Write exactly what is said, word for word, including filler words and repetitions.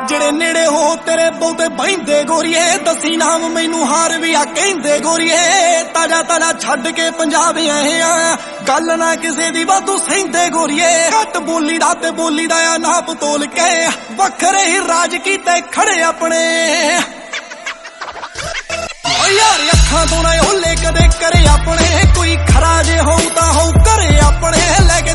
ਜਿਹੜੇ ਨੇੜੇ ਹੋ ਤੇਰੇ ਬਹੁਤੇ ਬਹਿੰਦੇ ਗੋਰੀਏ ਦਸੀ ਨਾਮ ਮੈਨੂੰ ਹਾਰ ਵੀ ਆ ਕਹਿੰਦੇ ਗੋਰੀਏ ਤਾਜਾ ਤਾਜਾ ਛੱਡ ਕੇ ਪੰਜਾਬ ਆਏ ਆ ਗੱਲ ਨਾ ਕਿਸੇ ਦੀ ਵਾਧੂ ਸਹਿੰਦੇ ਗੋਰੀਏ ਘੱਟ ਬੋਲੀ ਦਾ ਤੇ ਬੋਲੀ ਦਾ ਆ ਨਾਪ ਤੋਲ ਕੇ ਵੱਖਰੇ ਹੀ ਰਾਜ ਕੀਤੇ ਖੜੇ ਆਪਣੇ ਓ ਯਾਰ ਅੱਖਾਂ ਤੋਂ ਨਾ ਓਲੇ ਕਦੇ ਕਰੇ ਆਪਣੇ ਕੋਈ ਖਰਾ ਜੇ ਹੋਊ ਤਾਂ ਹੋਊ ਘਰੇ ਆਪਣੇ ਲੈ ਕੇ